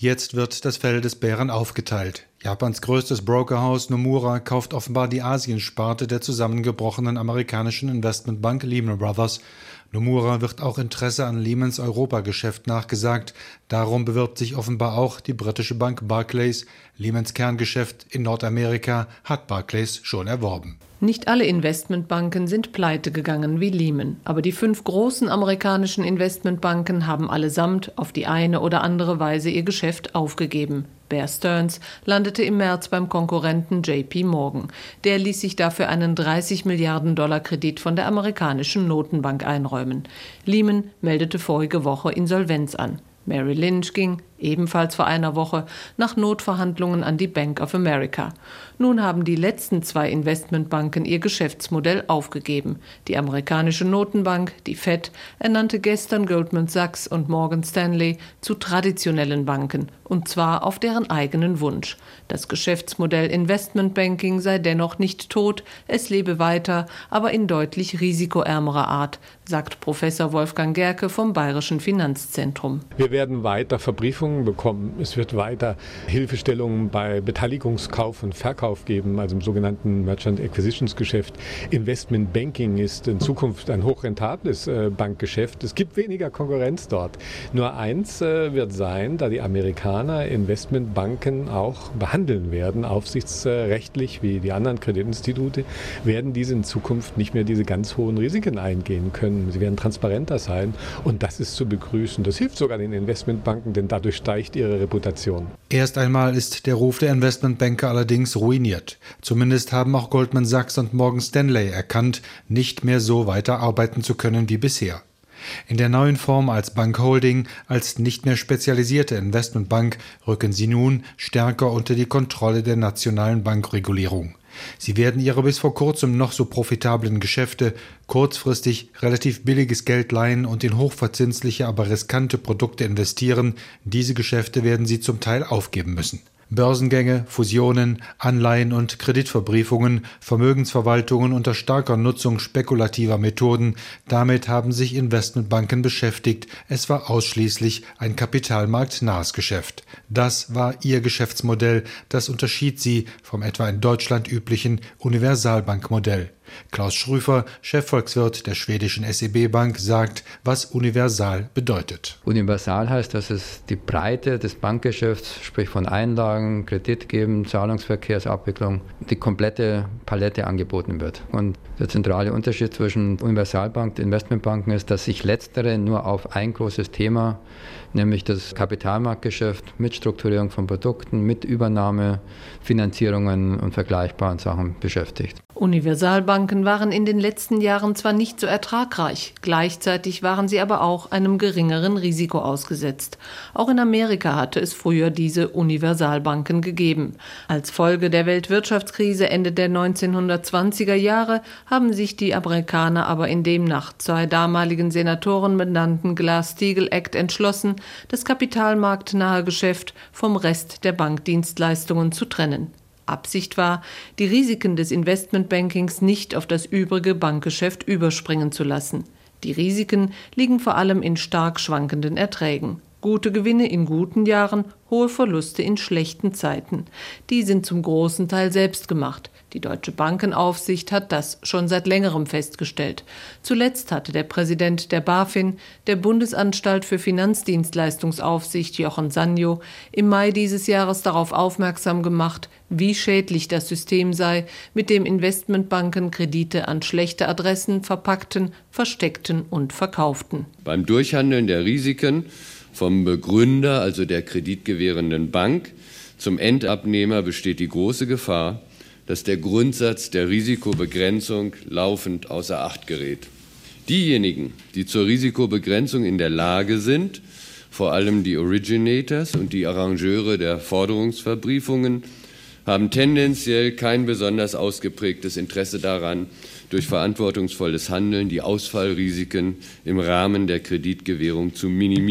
Jetzt wird das Fell des Bären aufgeteilt. Japans größtes Brokerhaus Nomura kauft offenbar die Asiensparte der zusammengebrochenen amerikanischen Investmentbank Lehman Brothers. Nomura wird auch Interesse an Lehmans Europageschäft nachgesagt. Darum bewirbt sich offenbar auch die britische Bank Barclays. Lehmans Kerngeschäft in Nordamerika hat Barclays schon erworben. Nicht alle Investmentbanken sind pleite gegangen wie Lehman, aber die 5 großen amerikanischen Investmentbanken haben allesamt auf die eine oder andere Weise ihr Geschäft aufgegeben. Bear Stearns landete im März beim Konkurrenten JP Morgan. Der ließ sich dafür einen 30 Milliarden Dollar Kredit von der amerikanischen Notenbank einräumen. Lehman meldete vorige Woche Insolvenz an. Merrill Lynch ging, ebenfalls vor einer Woche, nach Notverhandlungen an die Bank of America. Nun haben die letzten 2 Investmentbanken ihr Geschäftsmodell aufgegeben. Die amerikanische Notenbank, die Fed, ernannte gestern Goldman Sachs und Morgan Stanley zu traditionellen Banken, und zwar auf deren eigenen Wunsch. Das Geschäftsmodell Investmentbanking sei dennoch nicht tot, es lebe weiter, aber in deutlich risikoärmerer Art, sagt Professor Wolfgang Gerke vom Bayerischen Finanzzentrum. Wir werden weiter Verbriefungen bekommen. Es wird weiter Hilfestellungen bei Beteiligungskauf und Verkauf geben, also im sogenannten Merchant Acquisitions Geschäft. Investment Banking ist in Zukunft ein hochrentables Bankgeschäft. Es gibt weniger Konkurrenz dort. Nur eins wird sein, da die Amerikaner Investmentbanken auch behandeln werden, aufsichtsrechtlich wie die anderen Kreditinstitute, werden diese in Zukunft nicht mehr diese ganz hohen Risiken eingehen können. Sie werden transparenter sein und das ist zu begrüßen. Das hilft sogar den Investmentbanken, denn dadurch steigt ihre Reputation. Erst einmal ist der Ruf der Investmentbanker allerdings ruiniert. Zumindest haben auch Goldman Sachs und Morgan Stanley erkannt, nicht mehr so weiter arbeiten zu können wie bisher. In der neuen Form als Bankholding, als nicht mehr spezialisierte Investmentbank, rücken sie nun stärker unter die Kontrolle der nationalen Bankregulierung. Sie werden ihre bis vor kurzem noch so profitablen Geschäfte kurzfristig relativ billiges Geld leihen und in hochverzinsliche, aber riskante Produkte investieren. Diese Geschäfte werden sie zum Teil aufgeben müssen. Börsengänge, Fusionen, Anleihen und Kreditverbriefungen, Vermögensverwaltungen unter starker Nutzung spekulativer Methoden, damit haben sich Investmentbanken beschäftigt. Es war ausschließlich ein kapitalmarktnahes Geschäft. Das war ihr Geschäftsmodell, das unterschied sie vom etwa in Deutschland üblichen Universalbankmodell. Klaus Schrüfer, Chefvolkswirt der schwedischen SEB-Bank, sagt, was universal bedeutet. Universal heißt, dass es die Breite des Bankgeschäfts, sprich von Einlagen, Kredit geben, Zahlungsverkehrsabwicklung, die komplette Palette angeboten wird. Und der zentrale Unterschied zwischen Universalbank und Investmentbanken ist, dass sich letztere nur auf ein großes Thema, nämlich das Kapitalmarktgeschäft mit Strukturierung von Produkten, mit Übernahme, Finanzierungen und vergleichbaren Sachen beschäftigt. Universalbanken waren in den letzten Jahren zwar nicht so ertragreich, gleichzeitig waren sie aber auch einem geringeren Risiko ausgesetzt. Auch in Amerika hatte es früher diese Universalbanken gegeben. Als Folge der Weltwirtschaftskrise Ende der 1920er Jahre haben sich die Amerikaner aber in dem nach 2 damaligen Senatoren benannten Glass-Steagall-Act entschlossen, das kapitalmarktnahe Geschäft vom Rest der Bankdienstleistungen zu trennen. Absicht war, die Risiken des Investmentbankings nicht auf das übrige Bankgeschäft überspringen zu lassen. Die Risiken liegen vor allem in stark schwankenden Erträgen. Gute Gewinne in guten Jahren, hohe Verluste in schlechten Zeiten. Die sind zum großen Teil selbst gemacht. Die Deutsche Bankenaufsicht hat das schon seit längerem festgestellt. Zuletzt hatte der Präsident der BaFin, der Bundesanstalt für Finanzdienstleistungsaufsicht Jochen Sanjo, im Mai dieses Jahres darauf aufmerksam gemacht, wie schädlich das System sei, mit dem Investmentbanken Kredite an schlechte Adressen verpackten, versteckten und verkauften. Beim Durchhandeln der Risiken vom Begründer, also der kreditgewährenden Bank, zum Endabnehmer besteht die große Gefahr, dass der Grundsatz der Risikobegrenzung laufend außer Acht gerät. Diejenigen, die zur Risikobegrenzung in der Lage sind, vor allem die Originators und die Arrangeure der Forderungsverbriefungen, haben tendenziell kein besonders ausgeprägtes Interesse daran, durch verantwortungsvolles Handeln die Ausfallrisiken im Rahmen der Kreditgewährung zu minimieren.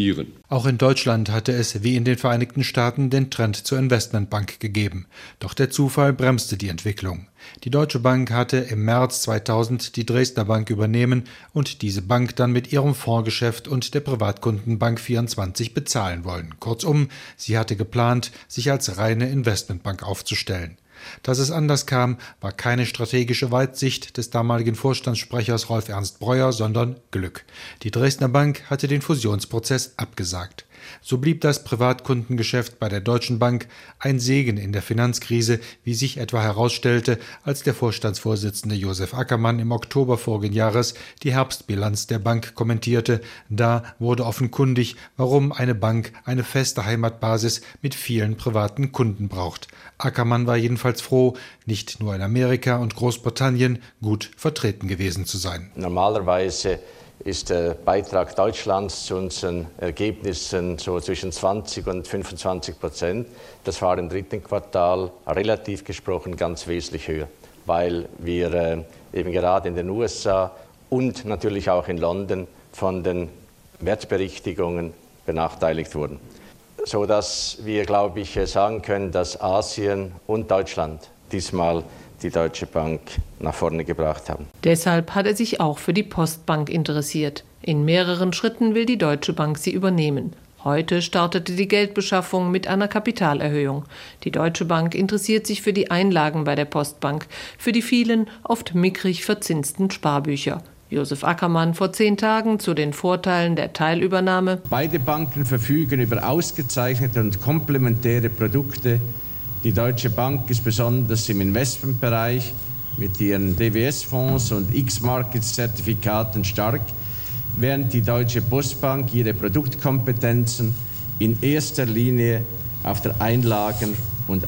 Auch in Deutschland hatte es wie in den Vereinigten Staaten den Trend zur Investmentbank gegeben. Doch der Zufall bremste die Entwicklung. Die Deutsche Bank hatte im März 2000 die Dresdner Bank übernehmen und diese Bank dann mit ihrem Fondsgeschäft und der Privatkundenbank 24 bezahlen wollen. Kurzum, sie hatte geplant, sich als reine Investmentbank aufzustellen. Dass es anders kam, war keine strategische Weitsicht des damaligen Vorstandssprechers Rolf Ernst Breuer, sondern Glück. Die Dresdner Bank hatte den Fusionsprozess abgesagt. So blieb das Privatkundengeschäft bei der Deutschen Bank ein Segen in der Finanzkrise, wie sich etwa herausstellte, als der Vorstandsvorsitzende Josef Ackermann im Oktober vorigen Jahres die Herbstbilanz der Bank kommentierte. Da wurde offenkundig, warum eine Bank eine feste Heimatbasis mit vielen privaten Kunden braucht. Ackermann war jedenfalls froh, nicht nur in Amerika und Großbritannien gut vertreten gewesen zu sein. Normalerweise ist der Beitrag Deutschlands zu unseren Ergebnissen so zwischen 20% und 25%. Das war im dritten Quartal relativ gesprochen ganz wesentlich höher, weil wir eben gerade in den USA und natürlich auch in London von den Wertberichtigungen benachteiligt wurden. So dass wir, glaube ich, sagen können, dass Asien und Deutschland diesmal die Deutsche Bank nach vorne gebracht haben. Deshalb hat er sich auch für die Postbank interessiert. In mehreren Schritten will die Deutsche Bank sie übernehmen. Heute startete die Geldbeschaffung mit einer Kapitalerhöhung. Die Deutsche Bank interessiert sich für die Einlagen bei der Postbank, für die vielen, oft mickrig verzinsten Sparbücher. Josef Ackermann vor 10 Tagen zu den Vorteilen der Teilübernahme. Beide Banken verfügen über ausgezeichnete und komplementäre Produkte. Die Deutsche Bank ist besonders im Investmentbereich mit ihren DWS-Fonds und X-Markets-Zertifikaten stark, während die Deutsche Postbank ihre Produktkompetenzen in erster Linie auf der Einlagen- und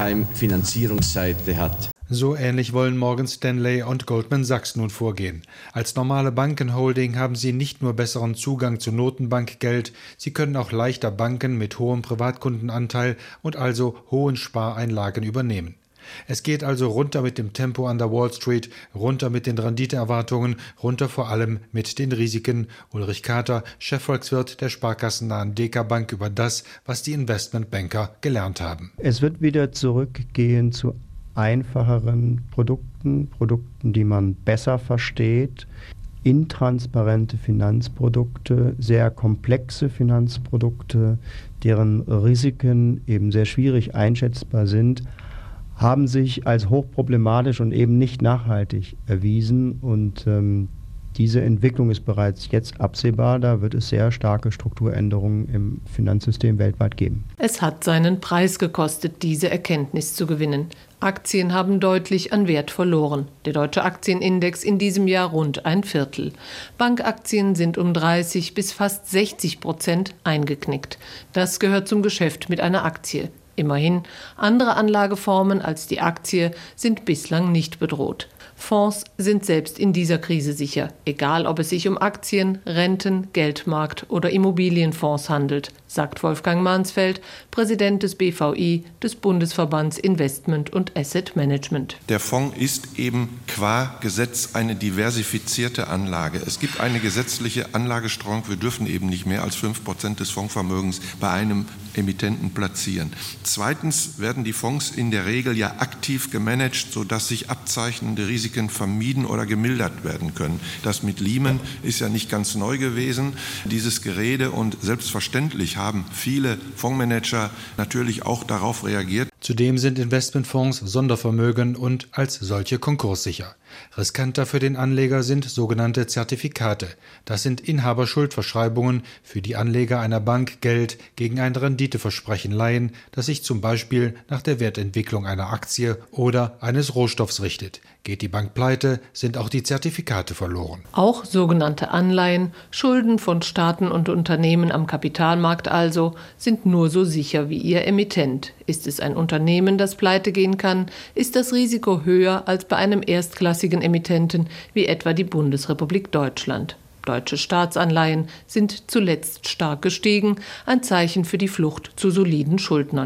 Eigenheimfinanzierungsseite hat. So ähnlich wollen Morgan Stanley und Goldman Sachs nun vorgehen. Als normale Bankenholding haben sie nicht nur besseren Zugang zu Notenbankgeld, sie können auch leichter Banken mit hohem Privatkundenanteil und also hohen Spareinlagen übernehmen. Es geht also runter mit dem Tempo an der Wall Street, runter mit den Renditeerwartungen, runter vor allem mit den Risiken. Ulrich Kater, Chefvolkswirt der sparkassennahen DK Bank, über das, was die Investmentbanker gelernt haben. Es wird wieder zurückgehen zu einfacheren Produkten, die man besser versteht, intransparente Finanzprodukte, sehr komplexe Finanzprodukte, deren Risiken eben sehr schwierig einschätzbar sind, haben sich als hochproblematisch und eben nicht nachhaltig erwiesen und diese Entwicklung ist bereits jetzt absehbar. Da wird es sehr starke Strukturänderungen im Finanzsystem weltweit geben. Es hat seinen Preis gekostet, diese Erkenntnis zu gewinnen. Aktien haben deutlich an Wert verloren. Der deutsche Aktienindex in diesem Jahr rund 1/4. Bankaktien sind um 30 bis fast 60% eingeknickt. Das gehört zum Geschäft mit einer Aktie. Immerhin, andere Anlageformen als die Aktie sind bislang nicht bedroht. Fonds sind selbst in dieser Krise sicher, egal ob es sich um Aktien, Renten, Geldmarkt oder Immobilienfonds handelt, sagt Wolfgang Mansfeld, Präsident des BVI, des Bundesverbands Investment und Asset Management. Der Fonds ist eben qua Gesetz eine diversifizierte Anlage. Es gibt eine gesetzliche Anlagestreuung. Wir dürfen eben nicht mehr als 5% des Fondsvermögens bei einem Emittenten platzieren. Zweitens werden die Fonds in der Regel ja aktiv gemanagt, sodass sich abzeichnende Risiken vermieden oder gemildert werden können. Das mit Lehman ist ja nicht ganz neu gewesen, dieses Gerede, und selbstverständlich haben viele Fondsmanager natürlich auch darauf reagiert. Zudem sind Investmentfonds Sondervermögen und als solche konkurssicher. Riskanter für den Anleger sind sogenannte Zertifikate. Das sind Inhaberschuldverschreibungen, für die Anleger einer Bank Geld gegen ein Renditeversprechen leihen, das sich zum Beispiel nach der Wertentwicklung einer Aktie oder eines Rohstoffs richtet. Geht die Bank pleite, sind auch die Zertifikate verloren. Auch sogenannte Anleihen, Schulden von Staaten und Unternehmen am Kapitalmarkt also, sind nur so sicher wie ihr Emittent. Ist es ein Unternehmen, das pleite gehen kann, ist das Risiko höher als bei einem erstklassigen Emittenten wie etwa die Bundesrepublik Deutschland. Deutsche Staatsanleihen sind zuletzt stark gestiegen, ein Zeichen für die Flucht zu soliden Schuldnern.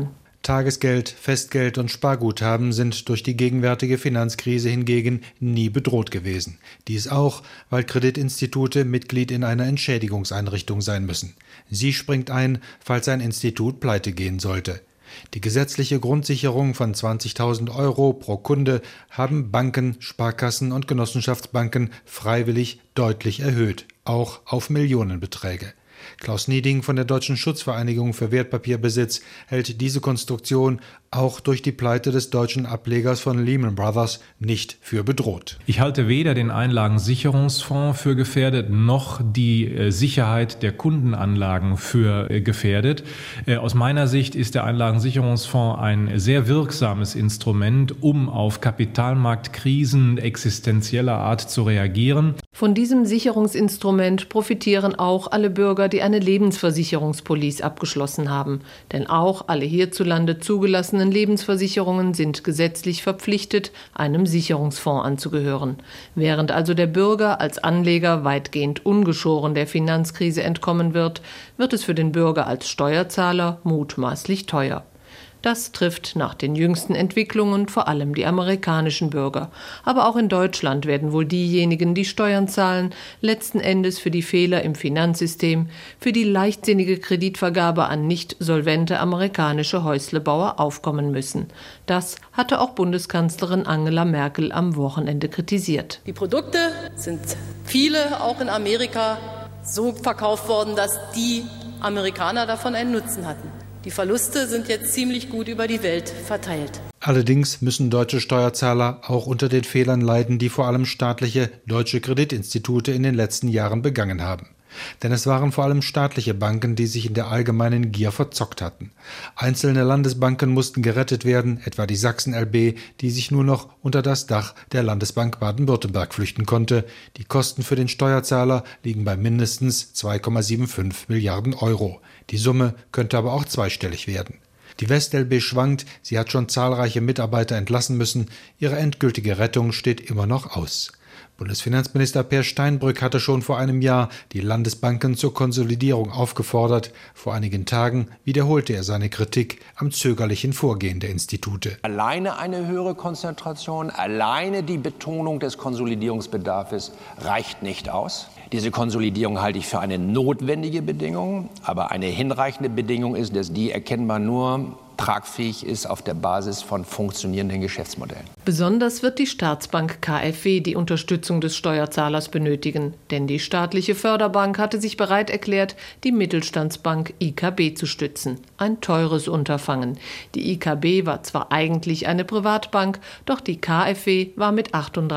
Tagesgeld, Festgeld und Sparguthaben sind durch die gegenwärtige Finanzkrise hingegen nie bedroht gewesen. Dies auch, weil Kreditinstitute Mitglied in einer Entschädigungseinrichtung sein müssen. Sie springt ein, falls ein Institut pleite gehen sollte. Die gesetzliche Grundsicherung von 20.000 € pro Kunde haben Banken, Sparkassen und Genossenschaftsbanken freiwillig deutlich erhöht, auch auf Millionenbeträge. Klaus Nieding von der Deutschen Schutzvereinigung für Wertpapierbesitz hält diese Konstruktion auch durch die Pleite des deutschen Ablegers von Lehman Brothers nicht für bedroht. Ich halte weder den Einlagensicherungsfonds für gefährdet, noch die Sicherheit der Kundenanlagen für gefährdet. Aus meiner Sicht ist der Einlagensicherungsfonds ein sehr wirksames Instrument, um auf Kapitalmarktkrisen existenzieller Art zu reagieren. Von diesem Sicherungsinstrument profitieren auch alle Bürger, die eine Lebensversicherungspolice abgeschlossen haben. Denn auch alle hierzulande zugelassenen Lebensversicherungen sind gesetzlich verpflichtet, einem Sicherungsfonds anzugehören. Während also der Bürger als Anleger weitgehend ungeschoren der Finanzkrise entkommen wird, wird es für den Bürger als Steuerzahler mutmaßlich teuer. Das trifft nach den jüngsten Entwicklungen vor allem die amerikanischen Bürger. Aber auch in Deutschland werden wohl diejenigen, die Steuern zahlen, letzten Endes für die Fehler im Finanzsystem, für die leichtsinnige Kreditvergabe an nicht solvente amerikanische Häuslebauer aufkommen müssen. Das hatte auch Bundeskanzlerin Angela Merkel am Wochenende kritisiert. Die Produkte sind viele, auch in Amerika, so verkauft worden, dass die Amerikaner davon einen Nutzen hatten. Die Verluste sind jetzt ziemlich gut über die Welt verteilt. Allerdings müssen deutsche Steuerzahler auch unter den Fehlern leiden, die vor allem staatliche deutsche Kreditinstitute in den letzten Jahren begangen haben. Denn es waren vor allem staatliche Banken, die sich in der allgemeinen Gier verzockt hatten. Einzelne Landesbanken mussten gerettet werden, etwa die Sachsen LB, die sich nur noch unter das Dach der Landesbank Baden-Württemberg flüchten konnte. Die Kosten für den Steuerzahler liegen bei mindestens 2,75 Milliarden €. Die Summe könnte aber auch zweistellig werden. Die WestLB schwankt, sie hat schon zahlreiche Mitarbeiter entlassen müssen, ihre endgültige Rettung steht immer noch aus. Bundesfinanzminister Peer Steinbrück hatte schon vor einem Jahr die Landesbanken zur Konsolidierung aufgefordert. Vor einigen Tagen wiederholte er seine Kritik am zögerlichen Vorgehen der Institute. Alleine eine höhere Konzentration, alleine die Betonung des Konsolidierungsbedarfs reicht nicht aus. Diese Konsolidierung halte ich für eine notwendige Bedingung, aber eine hinreichende Bedingung ist, dass die erkennbar nur tragfähig ist auf der Basis von funktionierenden Geschäftsmodellen. Besonders wird die Staatsbank KfW die Unterstützung des Steuerzahlers benötigen, denn die staatliche Förderbank hatte sich bereit erklärt, die Mittelstandsbank IKB zu stützen. Ein teures Unterfangen. Die IKB war zwar eigentlich eine Privatbank, doch die KfW war mit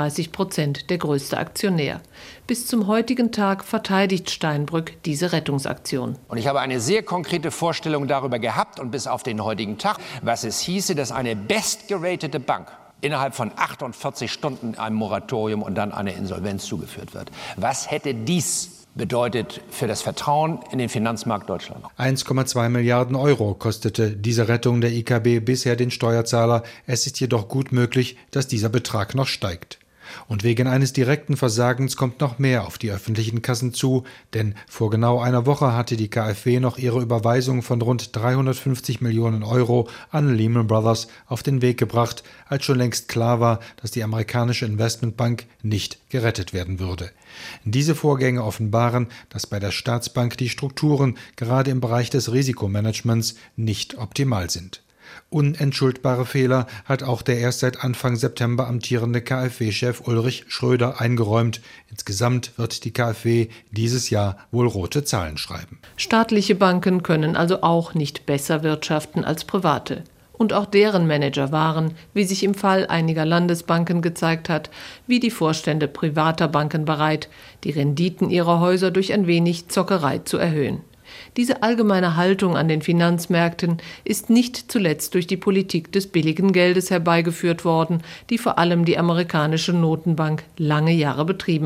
38% der größte Aktionär. Bis zum heutigen Tag verteidigt Steinbrück diese Rettungsaktion. Und ich habe eine sehr konkrete Vorstellung darüber gehabt und bis auf den heutigen Tag, was es hieße, dass eine bestgeratete Bank innerhalb von 48 Stunden einem Moratorium und dann einer Insolvenz zugeführt wird. Was hätte dies bedeutet für das Vertrauen in den Finanzmarkt Deutschland? 1,2 Milliarden € kostete diese Rettung der IKB bisher den Steuerzahler. Es ist jedoch gut möglich, dass dieser Betrag noch steigt. Und wegen eines direkten Versagens kommt noch mehr auf die öffentlichen Kassen zu, denn vor genau einer Woche hatte die KfW noch ihre Überweisung von rund 350 Millionen € an Lehman Brothers auf den Weg gebracht, als schon längst klar war, dass die amerikanische Investmentbank nicht gerettet werden würde. Diese Vorgänge offenbaren, dass bei der Staatsbank die Strukturen gerade im Bereich des Risikomanagements nicht optimal sind. Unentschuldbare Fehler hat auch der erst seit Anfang September amtierende KfW-Chef Ulrich Schröder eingeräumt. Insgesamt wird die KfW dieses Jahr wohl rote Zahlen schreiben. Staatliche Banken können also auch nicht besser wirtschaften als private. Und auch deren Manager waren, wie sich im Fall einiger Landesbanken gezeigt hat, wie die Vorstände privater Banken bereit, die Renditen ihrer Häuser durch ein wenig Zockerei zu erhöhen. Diese allgemeine Haltung an den Finanzmärkten ist nicht zuletzt durch die Politik des billigen Geldes herbeigeführt worden, die vor allem die amerikanische Notenbank lange Jahre betrieben hat.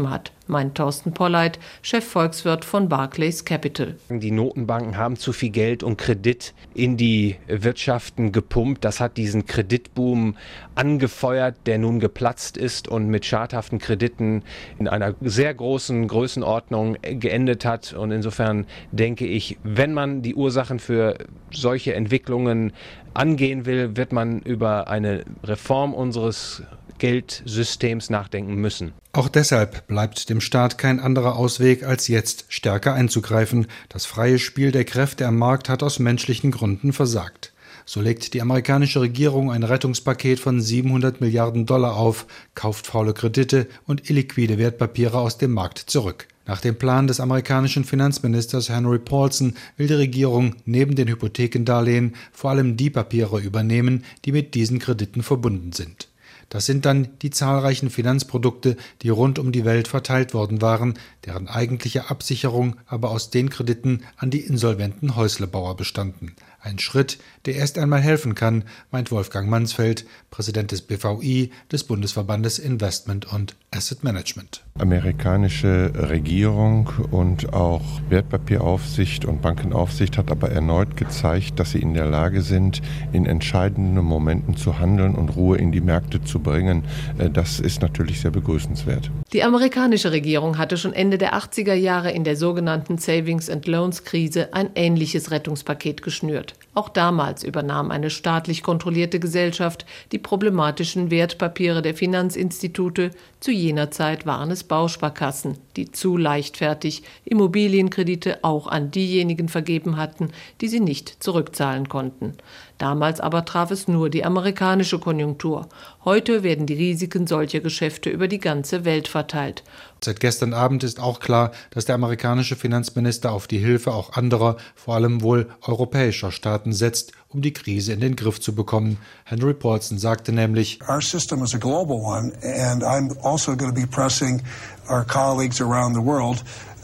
meint Thorsten Polleit, Chefvolkswirt von Barclays Capital. Die Notenbanken haben zu viel Geld und Kredit in die Wirtschaften gepumpt. Das hat diesen Kreditboom angefeuert, der nun geplatzt ist und mit schadhaften Krediten in einer sehr großen Größenordnung geendet hat. Und insofern denke ich, wenn man die Ursachen für solche Entwicklungen angehen will, wird man über eine Reform unseres Geldsystems nachdenken müssen. Auch deshalb bleibt dem Staat kein anderer Ausweg, als jetzt stärker einzugreifen. Das freie Spiel der Kräfte am Markt hat aus menschlichen Gründen versagt. So legt die amerikanische Regierung ein Rettungspaket von 700 Milliarden Dollar auf, kauft faule Kredite und illiquide Wertpapiere aus dem Markt zurück. Nach dem Plan des amerikanischen Finanzministers Henry Paulson will die Regierung neben den Hypothekendarlehen vor allem die Papiere übernehmen, die mit diesen Krediten verbunden sind. Das sind dann die zahlreichen Finanzprodukte, die rund um die Welt verteilt worden waren, deren eigentliche Absicherung aber aus den Krediten an die insolventen Häuslebauer bestanden. Ein Schritt, der erst einmal helfen kann, meint Wolfgang Mansfeld, Präsident des BVI, des Bundesverbandes Investment und Asset Management. Amerikanische Regierung und auch Wertpapieraufsicht und Bankenaufsicht hat aber erneut gezeigt, dass sie in der Lage sind, in entscheidenden Momenten zu handeln und Ruhe in die Märkte zu bringen. Das ist natürlich sehr begrüßenswert. Die amerikanische Regierung hatte schon Ende der 80er Jahre in der sogenannten Savings-and-Loans-Krise ein ähnliches Rettungspaket geschnürt. Auch damals übernahm eine staatlich kontrollierte Gesellschaft die problematischen Wertpapiere der Finanzinstitute. Zu jener Zeit waren es Bausparkassen, die zu leichtfertig Immobilienkredite auch an diejenigen vergeben hatten, die sie nicht zurückzahlen konnten. Damals aber traf es nur die amerikanische Konjunktur. Heute werden die Risiken solcher Geschäfte über die ganze Welt verteilt. Seit gestern Abend ist auch klar, dass der amerikanische Finanzminister auf die Hilfe auch anderer, vor allem wohl europäischer Staaten setzt, um die Krise in den Griff zu bekommen. Henry Paulson sagte nämlich: Our system is a global one, and I'm also going to be pressing our colleagues around the world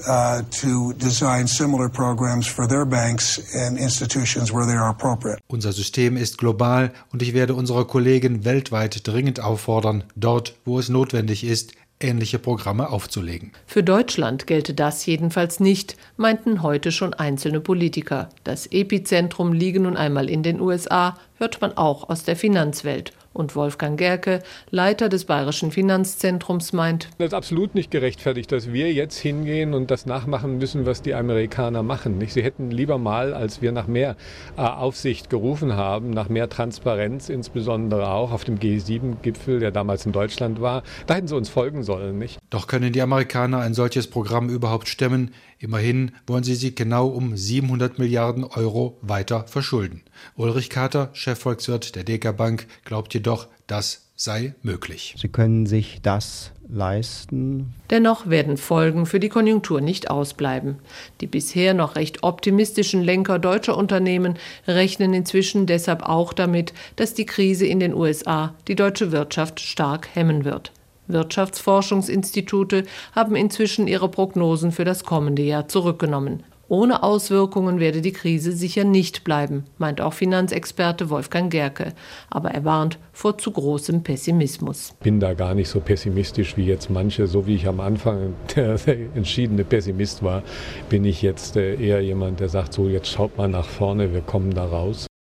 to design similar programs for their banks and institutions where they are appropriate. Unser System ist global und ich werde unsere Kollegen weltweit dringend auffordern, dort, wo es notwendig ist, ähnliche Programme aufzulegen. Für Deutschland gelte das jedenfalls nicht, meinten heute schon einzelne Politiker. Das Epizentrum liege nun einmal in den USA, hört man auch aus der Finanzwelt. Und Wolfgang Gerke, Leiter des Bayerischen Finanzzentrums, meint: Das ist absolut nicht gerechtfertigt, dass wir jetzt hingehen und das nachmachen müssen, was die Amerikaner machen. Sie hätten lieber mal, als wir nach mehr Aufsicht gerufen haben, nach mehr Transparenz, insbesondere auch auf dem G7-Gipfel, der damals in Deutschland war, da hätten sie uns folgen sollen, nicht? Doch können die Amerikaner ein solches Programm überhaupt stemmen? Immerhin wollen sie genau um 700 Milliarden Euro weiter verschulden. Ulrich Kater, Chefvolkswirt der Deka Bank, glaubt jedoch, das sei möglich. Sie können sich das leisten. Dennoch werden Folgen für die Konjunktur nicht ausbleiben. Die bisher noch recht optimistischen Lenker deutscher Unternehmen rechnen inzwischen deshalb auch damit, dass die Krise in den USA die deutsche Wirtschaft stark hemmen wird. Wirtschaftsforschungsinstitute haben inzwischen ihre Prognosen für das kommende Jahr zurückgenommen. Ohne Auswirkungen werde die Krise sicher nicht bleiben, meint auch Finanzexperte Wolfgang Gerke. Aber er warnt vor zu großem Pessimismus. Ich bin da gar nicht so pessimistisch wie jetzt manche. So wie ich am Anfang der entschiedene Pessimist war, bin ich jetzt eher jemand, der sagt, so jetzt schaut mal nach vorne, wir kommen da raus.